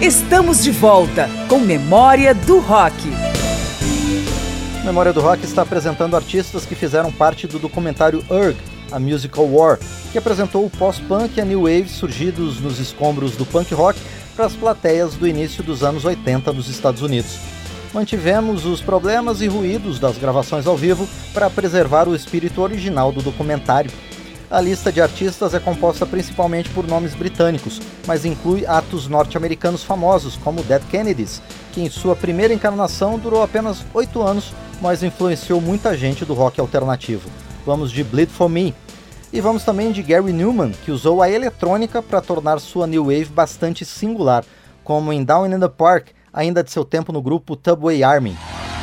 Estamos de volta com Memória do Rock. Memória do Rock está apresentando artistas que fizeram parte do documentário Urgh, A Musical War, que apresentou o pós-punk e a new wave surgidos nos escombros do punk rock para as plateias do início dos anos 80 nos Estados Unidos. Mantivemos os problemas e ruídos das gravações ao vivo para preservar o espírito original do documentário. A lista de artistas é composta principalmente por nomes britânicos, mas inclui atos norte-americanos famosos, como Dead Kennedys, que em sua primeira encarnação durou apenas 8 anos, mas influenciou muita gente do rock alternativo. Vamos de Bleed For Me. E vamos também de Gary Numan, que usou a eletrônica para tornar sua new wave bastante singular, como em Down in the Park, ainda de seu tempo no grupo Tubway Army.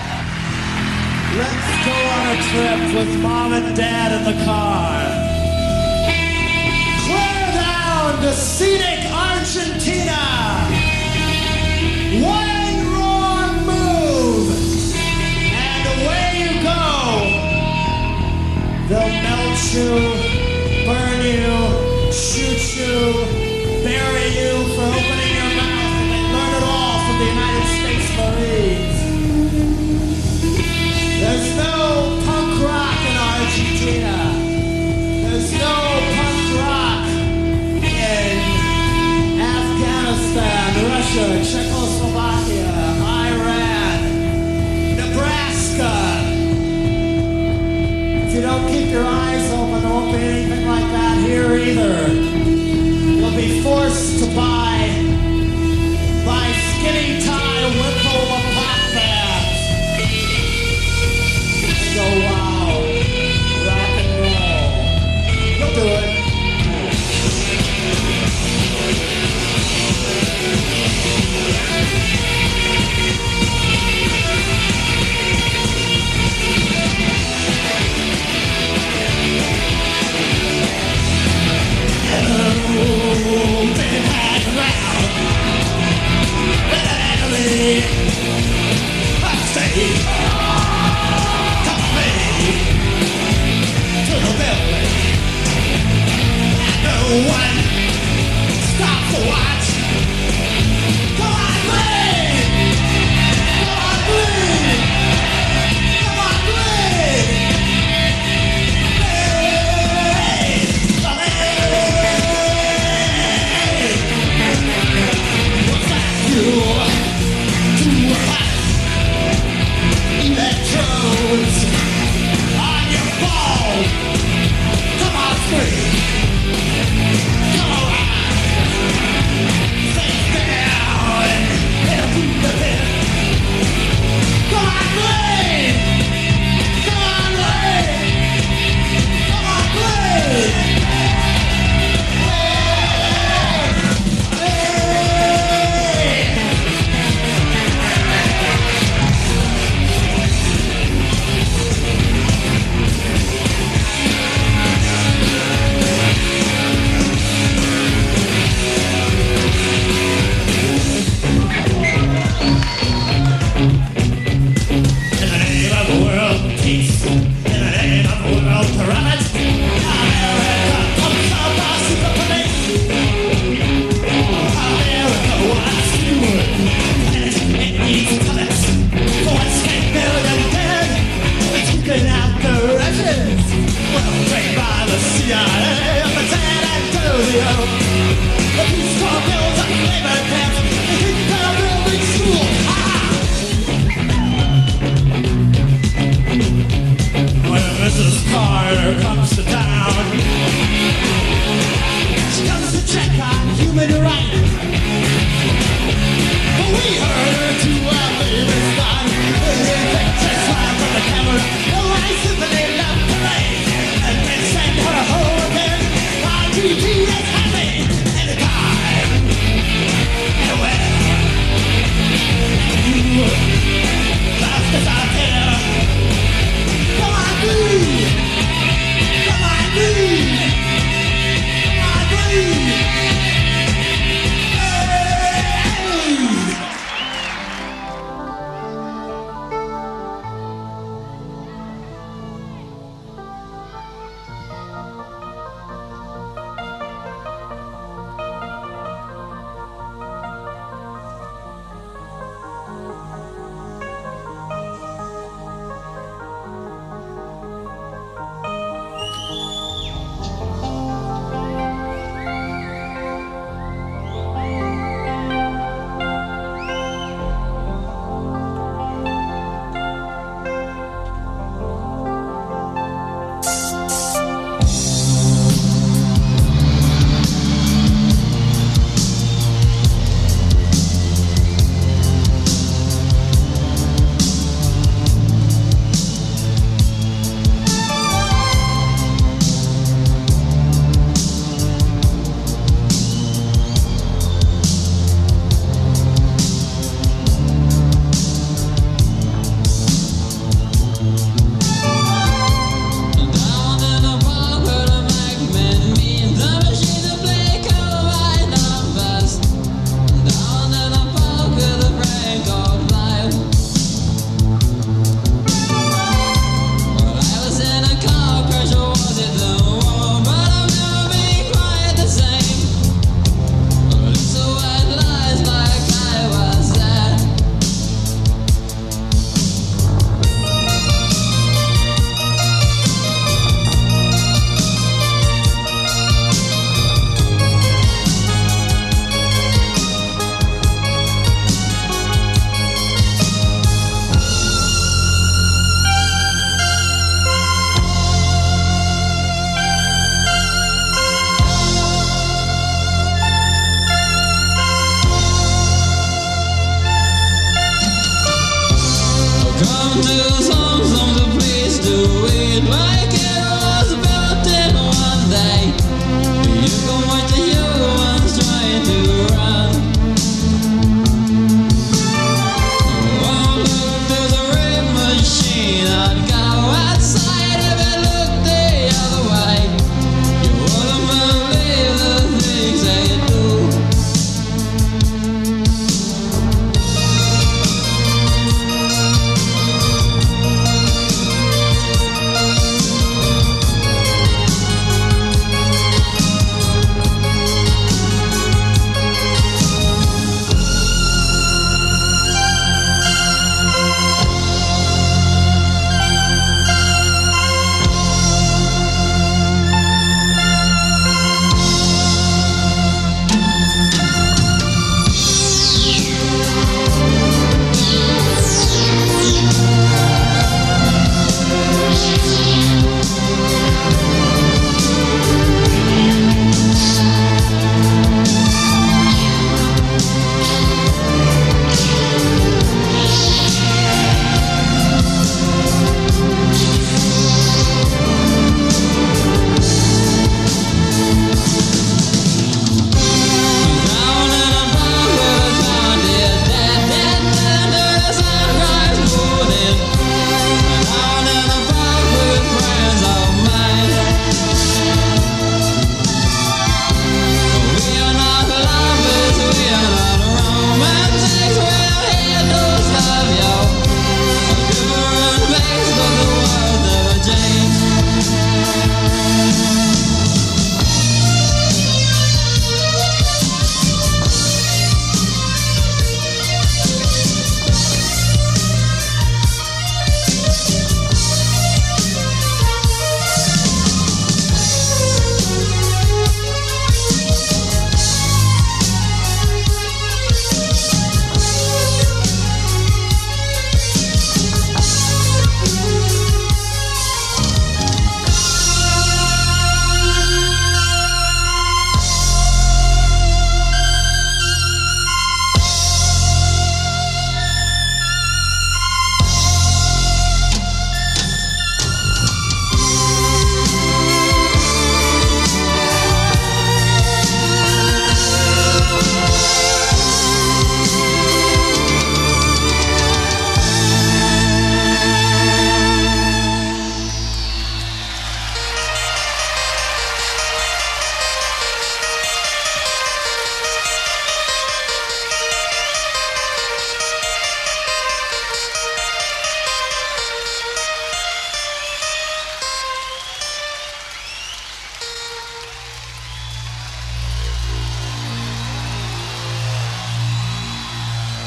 Let's go on a trip with mom and dad in the car. Clear down to scenic Argentina. One wrong move, and away you go. They'll melt you, burn you, shoot you, bury you for opening your mouth, and they learn it all from the United States Marines. There's no punk rock in Argentina. There's no punk rock in Afghanistan, Russia, Czechoslovakia, Iran, Nebraska. If you don't keep your eyes open, there won't be anything like that here either. You'll be forced to buy skinny tie Whipple pop bags. And go, wow, rock and roll. You'll do it.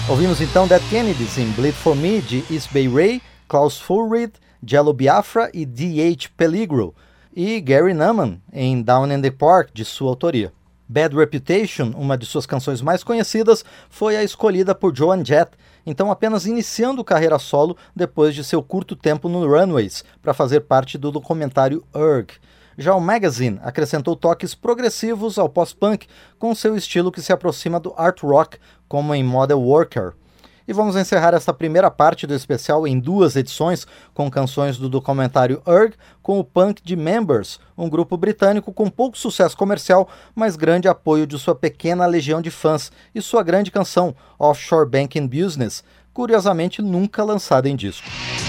Ouvimos então Dead Kennedys em Bleed For Me, de East Bay Ray, Klaus Fulried, Jello Biafra e D.H. Peligro, e Gary Numan em Down in the Park, de sua autoria. Bad Reputation, uma de suas canções mais conhecidas, foi a escolhida por Joan Jett, então apenas iniciando carreira solo depois de seu curto tempo no Runaways, para fazer parte do documentário Urgh. Já o Magazine acrescentou toques progressivos ao post-punk, com seu estilo que se aproxima do art rock, como em Model Worker. E vamos encerrar esta primeira parte do especial em 2 edições, com canções do documentário Urgh, com o punk de Members, um grupo britânico com pouco sucesso comercial, mas grande apoio de sua pequena legião de fãs, e sua grande canção, Offshore Banking Business, curiosamente nunca lançada em disco.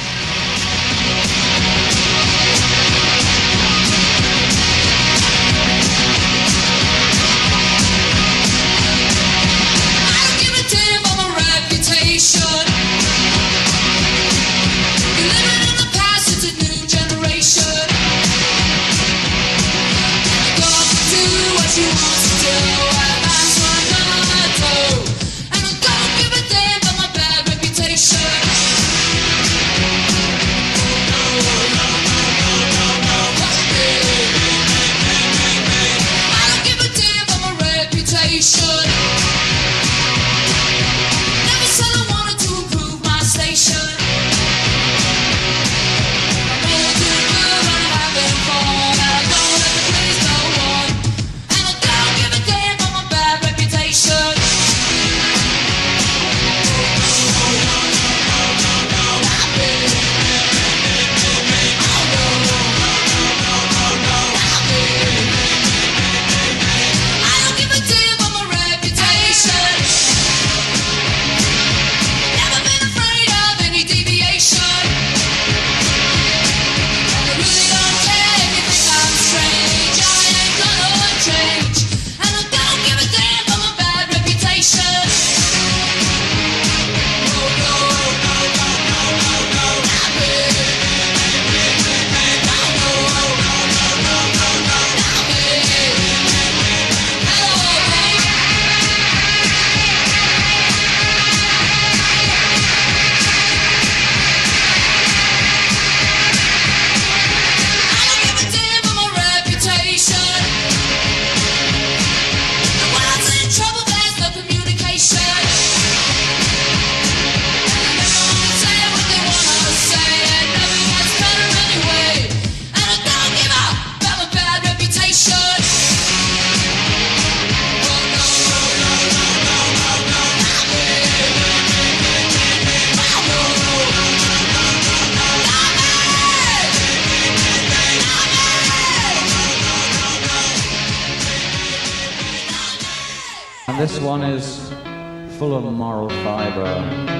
This one is full of moral fiber.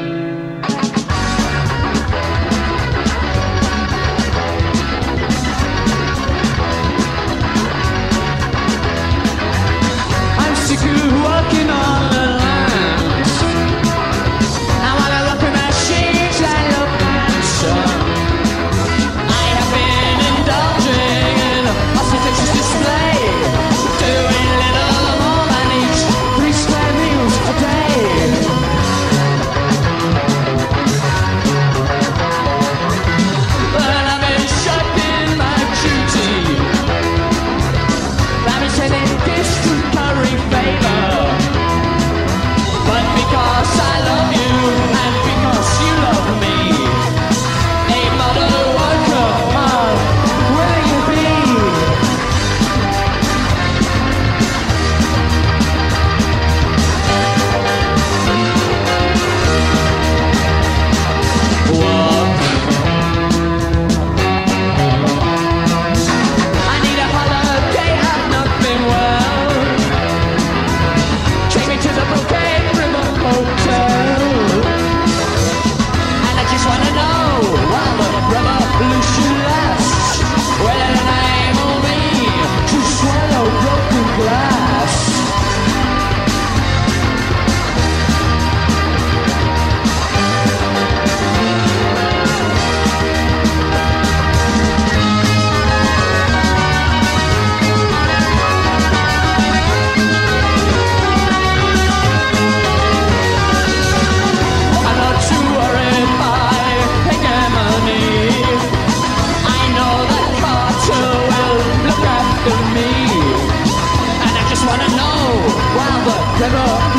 Sick of walking on the lines. I wanna look at machines that look handsome. I have been indulging in a fictitious display, doing little more than each 3 square meals a day.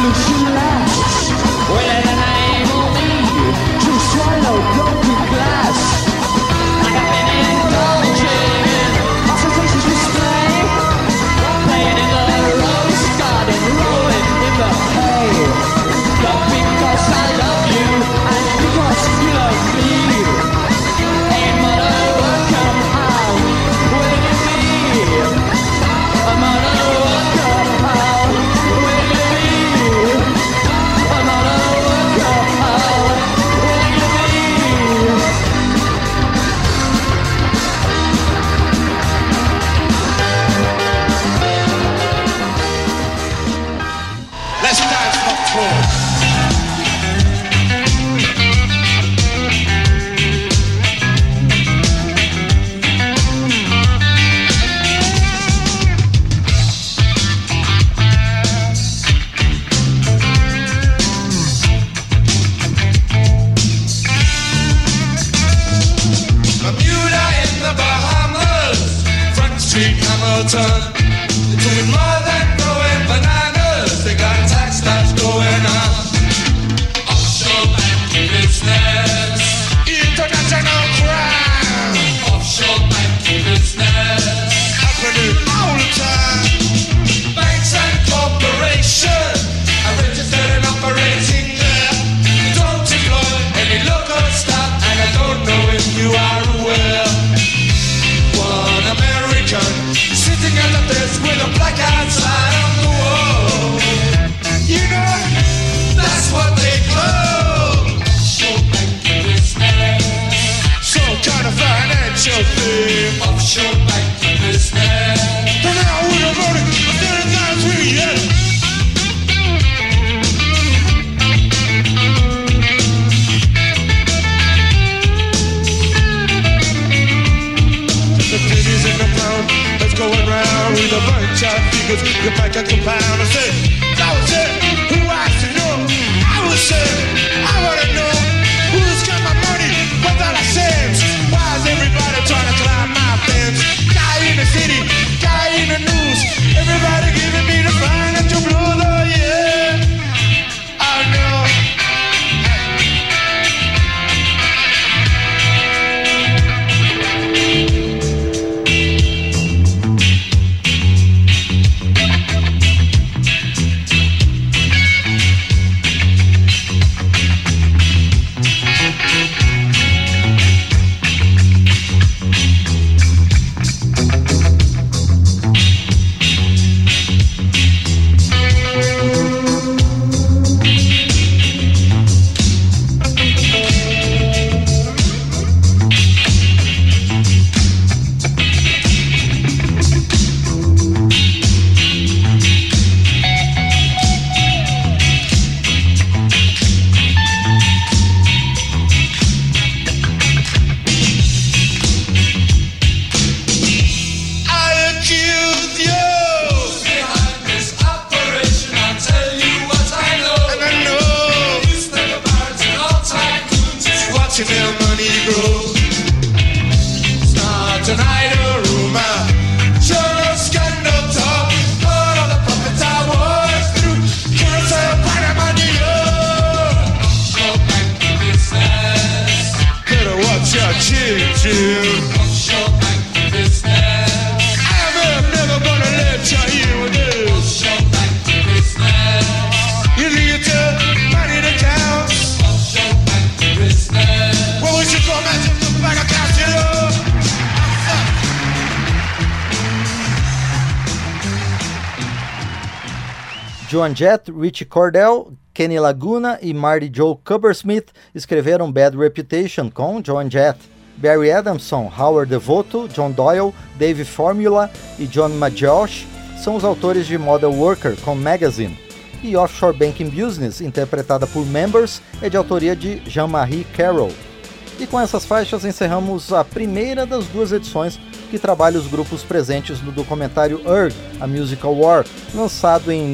Joan Jett, Richie Cordell, Kenny Laguna e Marty Joe Cubbersmith escreveram Bad Reputation com Joan Jett. Barry Adamson, Howard Devoto, John Doyle, Dave Formula e John Maggiosh são os autores de Model Worker com Magazine. E Offshore Banking Business, interpretada por Members, é de autoria de Jean-Marie Carroll. E com essas faixas encerramos a primeira das duas edições que trabalha os grupos presentes no documentário Urgh, A Musical War, lançado em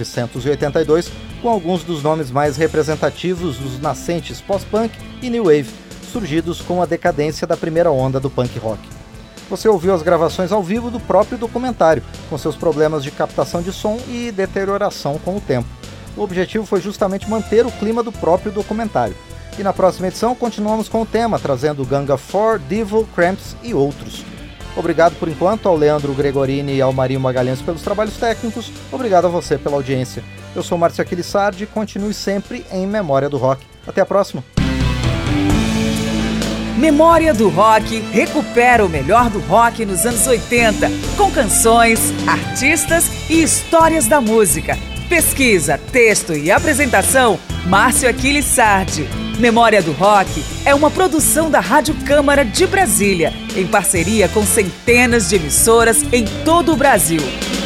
1982, com alguns dos nomes mais representativos dos nascentes pós-punk e new wave, surgidos com a decadência da primeira onda do punk rock. Você ouviu as gravações ao vivo do próprio documentário, com seus problemas de captação de som e deterioração com o tempo. O objetivo foi justamente manter o clima do próprio documentário. E na próxima edição continuamos com o tema, trazendo Gang of Four, Devil, Cramps e outros. Obrigado por enquanto ao Leandro Gregorini e ao Marinho Magalhães pelos trabalhos técnicos. Obrigado a você pela audiência. Eu sou Márcio Aquilissardi e continue sempre em Memória do Rock. Até a próxima! Memória do Rock recupera o melhor do rock nos anos 80, com canções, artistas e histórias da música. Pesquisa, texto e apresentação, Márcio Aquilissardi. Memória do Rock é uma produção da Rádio Câmara de Brasília, em parceria com centenas de emissoras em todo o Brasil.